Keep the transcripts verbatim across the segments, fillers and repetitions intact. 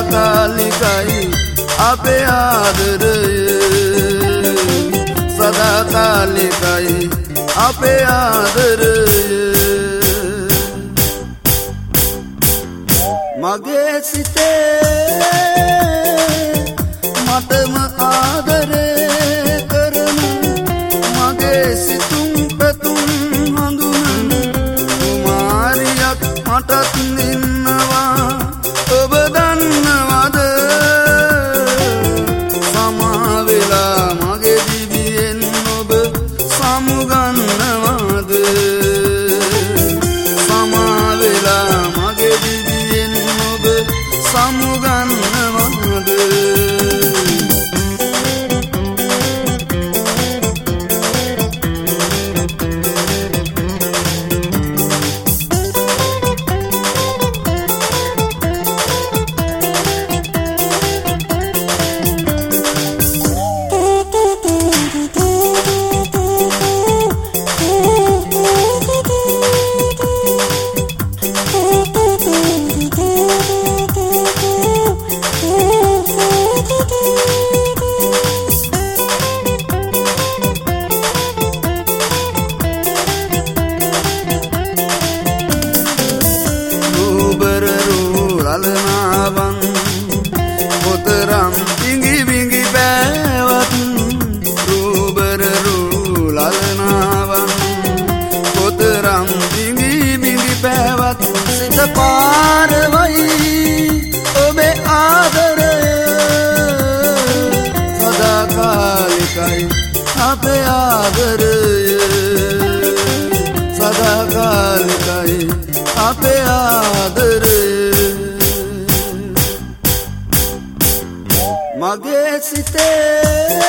සදාකාලිකයි අපේ ආදරය සදාකාලිකයි අපේ ආදරය මගේ සිතේ මටම ආදරේ කරන මගේ සිතුම් පැතුම් හඳුනන කුමාරියක් මටත් ඉන්නවා ඔබ දන්නවද සමා වෙලා මගේ දිවියෙන් ඔබ සමුගන්නවද සමා වෙලා මගේ දිවියෙන් ඔබ සමුගන්නවද ලලනාවන් කොතරම් විඟි විඟි බෑවත් රූබර රූ ලලනාවන් කොතරම් විඟි විඟි බෑවත් සිත පාරවයි ඔබේ ආදරය සදාකාලිකයි අපේ ආදරය සදාකාලිකයි අපේ ආදරය මගේ සිතේ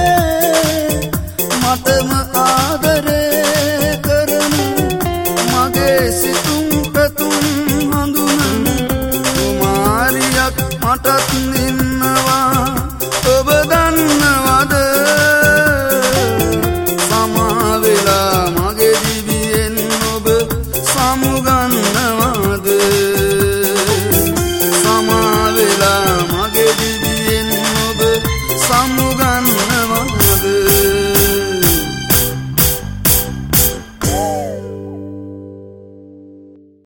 මටම ආදරේ කරන මගේ සිතුම් පැතුම් හඳුනන කුමාරියක් මටත්